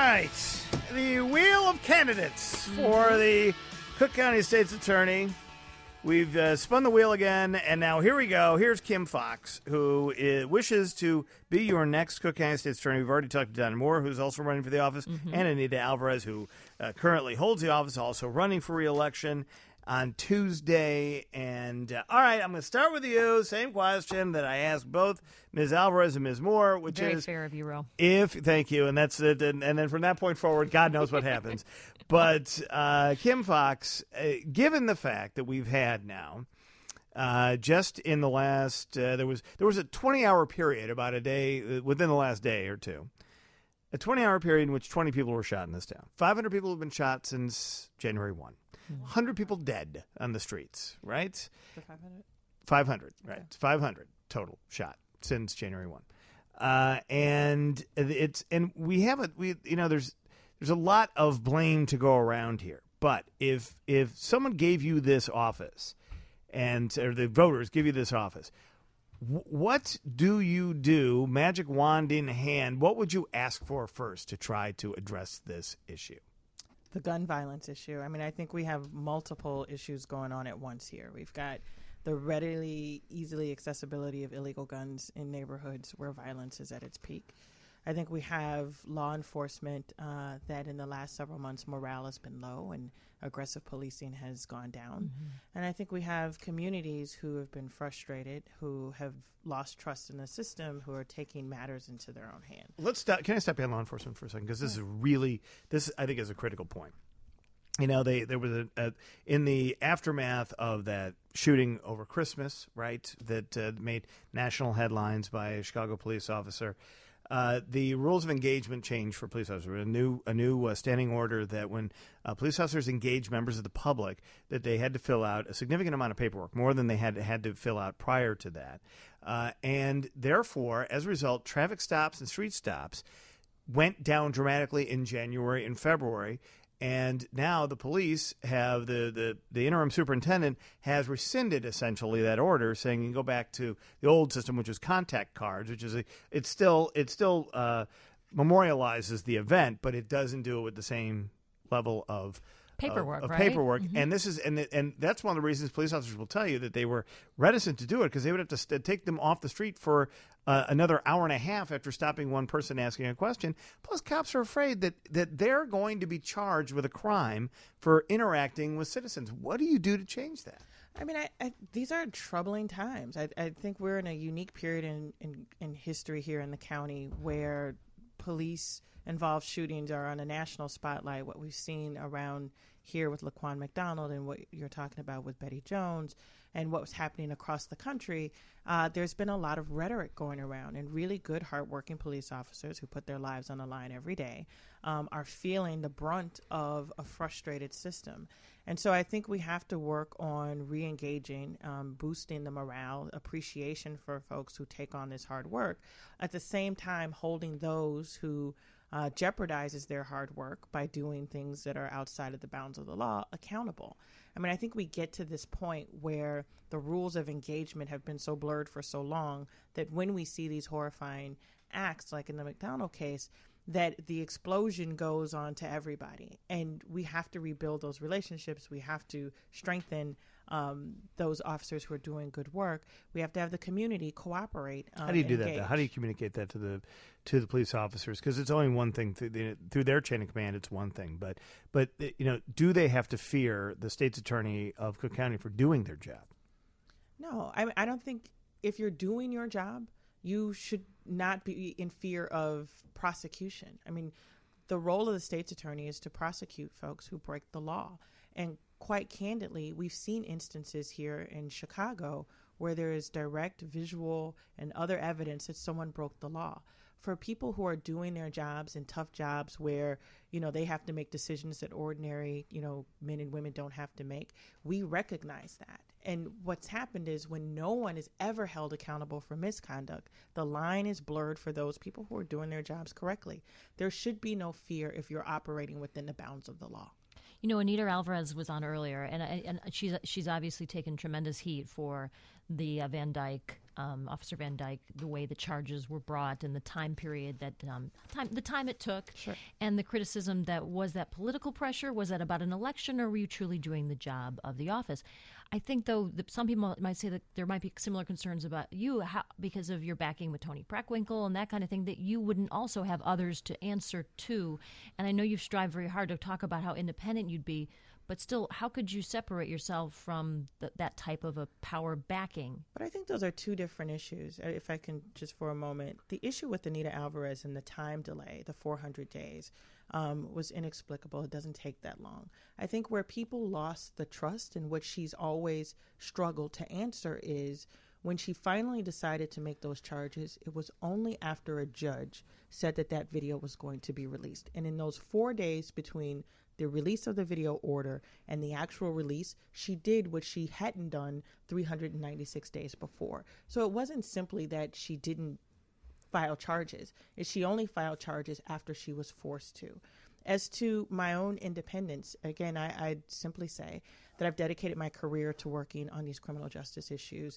right. The wheel of candidates for the Cook County State's Attorney. We've spun the wheel again, and now here we go. Here's Kim Foxx, who wishes to be your next Cook County State's Attorney. We've already talked to Don Moore, who's also running for the office, and Anita Alvarez, who currently holds the office, also running for re-election on Tuesday. And all right, I'm going to start with you. Same question that I asked both Ms. Alvarez and Ms. Moore, which Very is fair of you, Ro. thank you, and that's it. And then from that point forward, God knows what happens. But Kim Foxx, given the fact that we've had now, just in the last, there was a 20-hour period, about a day within the last day or two, a 20-hour period in which 20 people were shot in this town. 500 people have been shot since January 1. 100 people dead on the streets, right? 500? 500, right. Okay. 500 total shot since January 1. And there's a lot of blame to go around here. But if someone gave you this office, or the voters give you this office, what do you do, magic wand in hand? What would you ask for first to try to address this issue? The gun violence issue. I mean, I think we have multiple issues going on at once here. We've got the easily accessibility of illegal guns in neighborhoods where violence is at its peak. I think we have law enforcement that in the last several months morale has been low and aggressive policing has gone down. And I think we have communities who have been frustrated, who have lost trust in the system, who are taking matters into their own hands. Let's stop. Can I stop you on law enforcement for a second? Because this I think is a critical point. You know, there was in the aftermath of that shooting over Christmas, right, that made national headlines by a Chicago police officer. The rules of engagement changed for police officers. A new standing order that when police officers engage members of the public, that they had to fill out a significant amount of paperwork, more than they had to fill out prior to that. And therefore, as a result, traffic stops and street stops went down dramatically in January and February. And now the police have the interim superintendent has rescinded essentially that order, saying you can go back to the old system, which was contact cards, which is it still memorializes the event, but it doesn't do it with the same level of paperwork, right? Paperwork. And this is and that's one of the reasons police officers will tell you that they were reticent to do it, because they would have to take them off the street for another hour and a half after stopping one person asking a question. Plus, cops are afraid that they're going to be charged with a crime for interacting with citizens. What do you do to change that? I mean, these are troubling times. I think we're in a unique period in history here in the county where police-involved shootings are on a national spotlight. What we've seen around here with Laquan McDonald and what you're talking about with Betty Jones and what was happening across the country, there's been a lot of rhetoric going around, and really good, hardworking police officers who put their lives on the line every day are feeling the brunt of a frustrated system. And so I think we have to work on re-engaging, boosting the morale, appreciation for folks who take on this hard work, at the same time holding those who jeopardizes their hard work by doing things that are outside of the bounds of the law accountable. I mean, I think we get to this point where the rules of engagement have been so blurred for so long that when we see these horrifying acts, like in the McDonald case, that the explosion goes on to everybody. And we have to rebuild those relationships. We have to strengthen those officers who are doing good work. We have to have the community cooperate. How do you do that, though? How do you communicate that to the police officers? Because it's only one thing through their chain of command. It's one thing, but do they have to fear the state's attorney of Cook County for doing their job? No, I don't think if you're doing your job, you should not be in fear of prosecution. I mean, the role of the state's attorney is to prosecute folks who break the law. And quite candidly, we've seen instances here in Chicago where there is direct visual and other evidence that someone broke the law. For people who are doing their jobs and tough jobs where, they have to make decisions that ordinary, men and women don't have to make, we recognize that. And what's happened is when no one is ever held accountable for misconduct, the line is blurred for those people who are doing their jobs correctly. There should be no fear if you're operating within the bounds of the law. You know, Anita Alvarez was on earlier, and she's obviously taken tremendous heat for the Officer Van Dyke, the way the charges were brought and the time period the time it took, Sure. and the criticism that political pressure, was that about an election, or were you truly doing the job of the office? I think, though, that some people might say that there might be similar concerns about you because of your backing with Tony Preckwinkle and that kind of thing, that you wouldn't also have others to answer to. And I know you've strived very hard to talk about how independent you'd be, but still, how could you separate yourself from that type of a power backing? But I think those are two different issues, if I can just for a moment. The issue with Anita Alvarez and the time delay, the 400 days, was inexplicable. It doesn't take that long. I think where people lost the trust, and what she's always struggled to answer, is when she finally decided to make those charges, it was only after a judge said that video was going to be released. And in those 4 days between the release of the video order and the actual release, she did what she hadn't done 396 days before. So it wasn't simply that she didn't file charges. She only filed charges after she was forced to. As to my own independence, again, I'd simply say that I've dedicated my career to working on these criminal justice issues,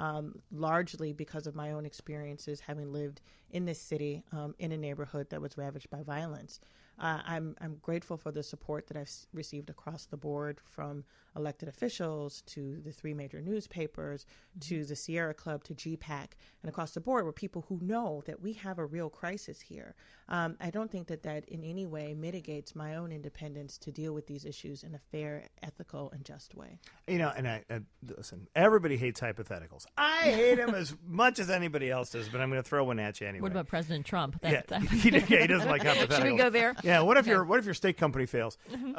largely because of my own experiences having lived in this city, in a neighborhood that was ravaged by violence. I'm grateful for the support that I've received across the board, from elected officials to the 3 major newspapers, to the Sierra Club, to GPAC, and across the board were people who know that we have a real crisis here. I don't think that in any way mitigates my own independence to deal with these issues in a fair, ethical, and just way. You know, and I listen, everybody hates hypotheticals. I hate them as much as anybody else does, but I'm going to throw one at you anyway. What about President Trump? He doesn't like hypotheticals. Should we go there? Yeah. What if your state company fails?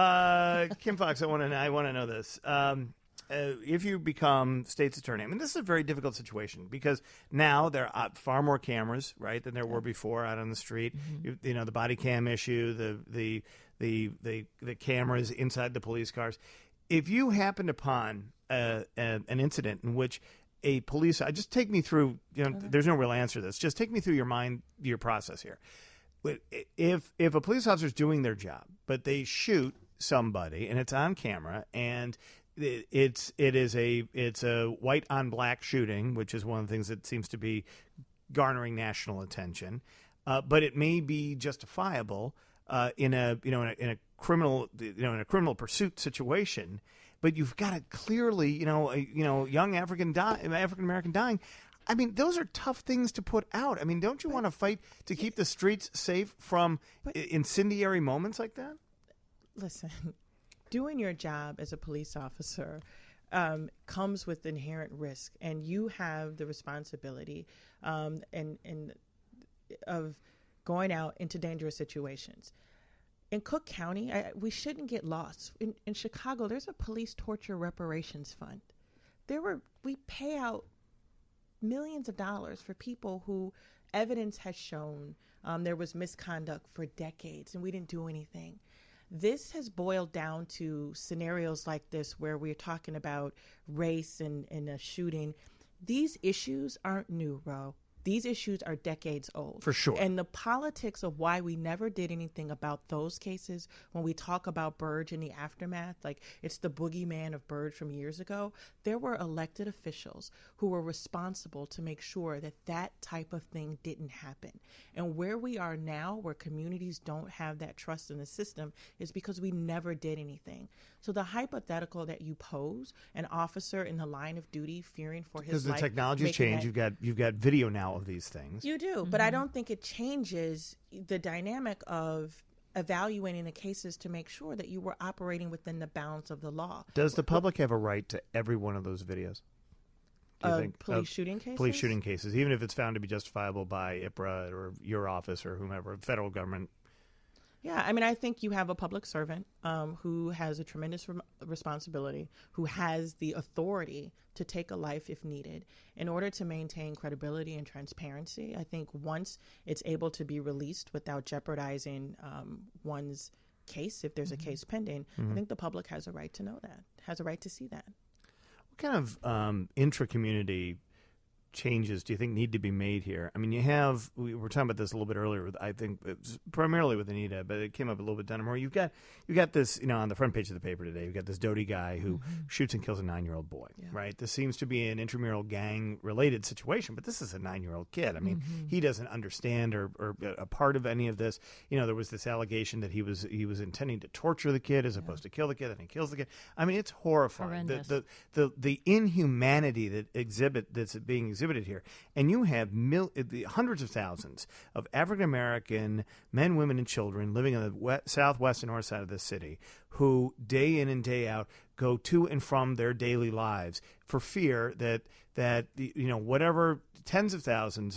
Kim Foxx, I want to know this. If you become state's attorney, I mean, this is a very difficult situation because now there are far more cameras, right, than there were before out on the street. You know, the body cam issue, the cameras inside the police cars. If you happened upon an incident in which a police, just take me through. You know, there's no real answer to this. Just take me through your process here. If a police officer is doing their job, but they shoot somebody and it's on camera, and it's a white on black shooting, which is one of the things that seems to be garnering national attention, but it may be justifiable in a criminal pursuit situation. But you've got to clearly, young African American dying. I mean, those are tough things to put out. I mean, don't you want to fight to keep the streets safe from incendiary moments like that? Listen, doing your job as a police officer comes with inherent risk, and you have the responsibility of going out into dangerous situations. In Cook County, we shouldn't get lost. In Chicago, there's a police torture reparations fund. We pay out millions of dollars for people who evidence has shown there was misconduct for decades and we didn't do anything. This has boiled down to scenarios like this where we're talking about race and a shooting. These issues aren't new, Ro. These issues are decades old. For sure. And the politics of why we never did anything about those cases, when we talk about Burge and the aftermath, like it's the boogeyman of Burge from years ago, there were elected officials who were responsible to make sure that type of thing didn't happen. And where we are now, where communities don't have that trust in the system, is because we never did anything. So the hypothetical that you pose, an officer in the line of duty fearing for his life. Because the technology's changed. You've got video now of these things. You do, but I don't think it changes the dynamic of evaluating the cases to make sure that you were operating within the bounds of the law. Does the public have a right to every one of those videos? Police shooting cases? Police shooting cases, even if it's found to be justifiable by IPRA or your office or whomever, federal government. Yeah, I mean, I think you have a public servant who has a tremendous responsibility, who has the authority to take a life if needed. In order to maintain credibility and transparency, I think once it's able to be released without jeopardizing one's case, if there's a case pending, I think the public has a right to know that, has a right to see that. What kind of intra-community changes do you think need to be made here? I mean, we were talking about this a little bit earlier. I think it's primarily with Anita, but it came up a little bit more. You've got this, on the front page of the paper today. You've got this Doty guy who shoots and kills a 9-year-old boy. Yeah. Right? This seems to be an intramural gang related situation, but this is a 9-year-old kid. I mean, he doesn't understand or a part of any of this. There was this allegation that he was intending to torture the kid as opposed to kill the kid, and he kills the kid. I mean, it's horrifying. The inhumanity that's being exhibited here, and you have hundreds of thousands of African American men, women, and children living in the southwest and north side of this city who day in and day out go to and from their daily lives for fear that whatever tens of thousands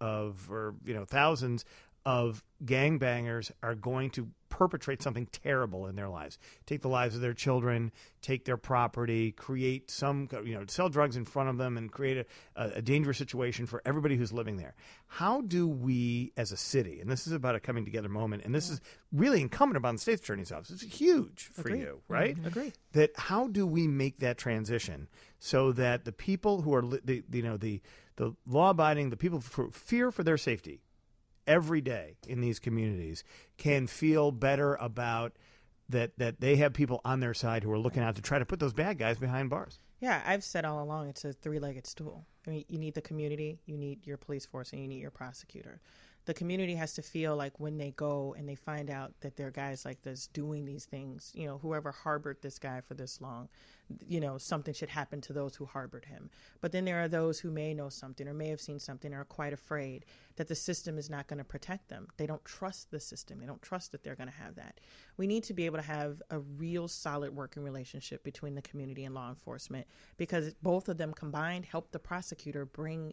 or thousands of gangbangers are going to perpetrate something terrible in their lives, take the lives of their children, take their property, create sell drugs in front of them, and create a dangerous situation for everybody who's living there. How do we, as a city, and this is about a coming together moment, and this is really incumbent upon the state's attorney's office. It's huge for you, right? Agree. That how do we make that transition so that the people who are the law-abiding, the people who fear for their safety every day in these communities can feel better about that they have people on their side who are looking out to try to put those bad guys behind bars? Yeah, I've said all along it's a three-legged stool. I mean, you need the community, you need your police force, and you need your prosecutor. The community has to feel like when they go and they find out that there are guys like this doing these things, whoever harbored this guy for this long, something should happen to those who harbored him. But then there are those who may know something or may have seen something or are quite afraid that the system is not going to protect them. They don't trust the system. They don't trust that they're going to have that. We need to be able to have a real solid working relationship between the community and law enforcement, because both of them combined help the prosecutor bring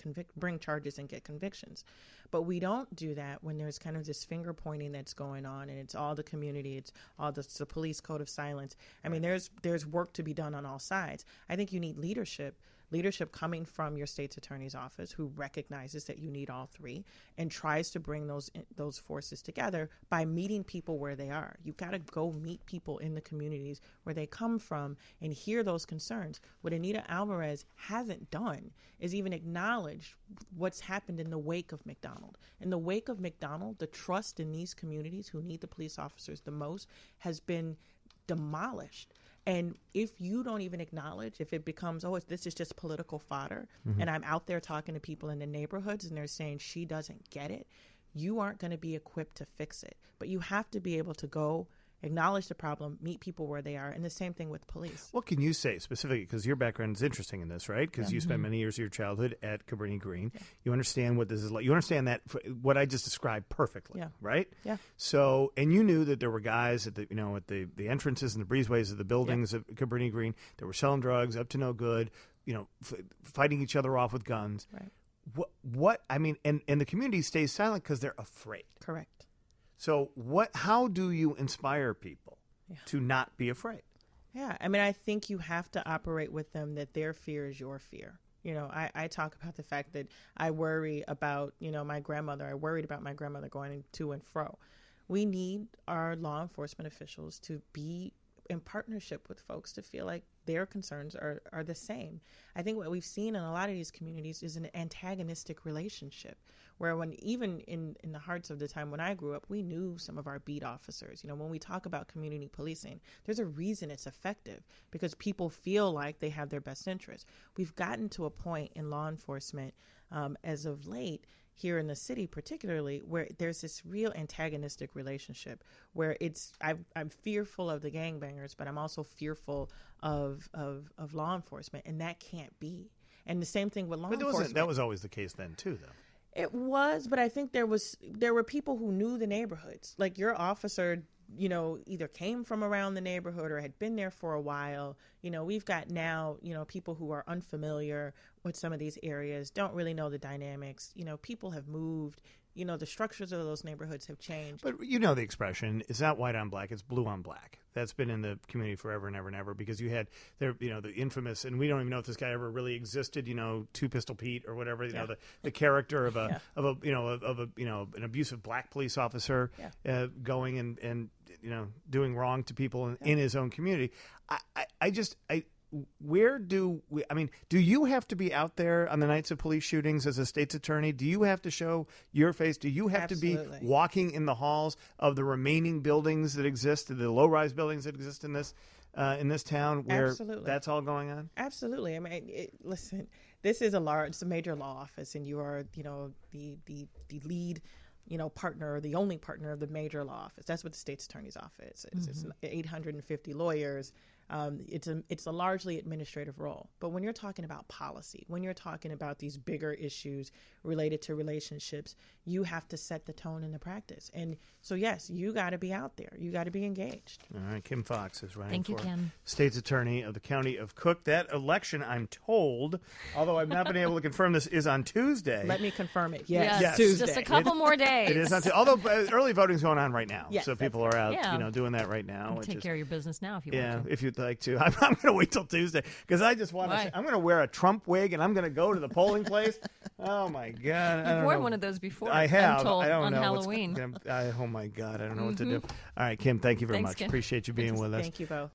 charges and get convictions. But we don't do that when there's kind of this finger pointing that's going on, and it's all the community, it's all the police code of silence. I mean, there's work to be done on all sides. I think you need leadership coming from your state's attorney's office who recognizes that you need all three and tries to bring those forces together by meeting people where they are. You've got to go meet people in the communities where they come from and hear those concerns. What Anita Alvarez hasn't done is even acknowledge what's happened in the wake of McDonald. In the wake of McDonald, the trust in these communities who need the police officers the most has been demolished. And if you don't even acknowledge, if it becomes, this is just political fodder, and I'm out there talking to people in the neighborhoods and they're saying she doesn't get it, you aren't going to be equipped to fix it. But you have to be able to go acknowledge the problem, meet people where they are, and the same thing with police. What can you say specifically, because your background is interesting in this, right? Because you spent many years of your childhood at Cabrini Green. Yeah. You understand what this is like. You understand that what I just described perfectly, right? Yeah. So, and you knew that there were guys at the entrances and the breezeways of the buildings of Cabrini Green that were selling drugs up to no good, fighting each other off with guns. Right. What I mean, and the community stays silent because they're afraid. Correct. So how do you inspire people to not be afraid? Yeah, I mean, I think you have to operate with them that their fear is your fear. I talk about the fact that I worry about, my grandmother. I worried about my grandmother going to and fro. We need our law enforcement officials to be in partnership with folks to feel like their concerns are the same. I think what we've seen in a lot of these communities is an antagonistic relationship where when even in the hearts of the time when I grew up, we knew some of our beat officers. When we talk about community policing, there's a reason it's effective because people feel like they have their best interest. We've gotten to a point in law enforcement as of late here in the city particularly, where there's this real antagonistic relationship where I'm fearful of the gangbangers, but I'm also fearful of law enforcement, and that can't be. And the same thing with law enforcement. That was always the case then too, though. It was, but I think there were people who knew the neighborhoods. Like your officer, either came from around the neighborhood or had been there for a while. We've got now, people who are unfamiliar with some of these areas, don't really know the dynamics. People have moved. The structures of those neighborhoods have changed. But the expression, it's not white on black, it's blue on black. That's been in the community forever and ever and ever because you had there, the infamous, and we don't even know if this guy ever really existed, Two Pistol Pete or whatever, the character of an abusive black police officer going and doing wrong to people in his own community. where do we? I mean, do you have to be out there on the nights of police shootings as a state's attorney? Do you have to show your face? Do you have to be walking in the halls of the remaining buildings that exist, the low-rise buildings that exist in this town, where that's all going on? Absolutely. I mean, listen, this is it's a major law office, and you are, the lead, partner, the only partner of the major law office. That's what the state's attorney's office is. It's 850 lawyers. It's a largely administrative role. But when you're talking about policy, when you're talking about these bigger issues related to relationships, you have to set the tone in the practice. And so, yes, you got to be out there. You got to be engaged. All right. Kim Foxx is running Thank you, for Kim. state's attorney of the county of Cook. That election, I'm told, although I've not been able to confirm this, is on Tuesday. Let me confirm it. Yes. Tuesday. Just a couple more days. It is on Tuesday. Although early voting's going on right now. Yes, so people are out, doing that right now. Take care of your business now if you want to. Yeah, if you'd like to. I'm going to wait till Tuesday because I just want to. I'm going to wear a Trump wig and I'm going to go to the polling place. Oh my God! You've worn one of those before. I have. I'm told, I don't on know. Halloween. Oh my God! I don't know what to do. All right, Kim. Thank you very much. Kim. Appreciate you being with us. Thank you, Bo.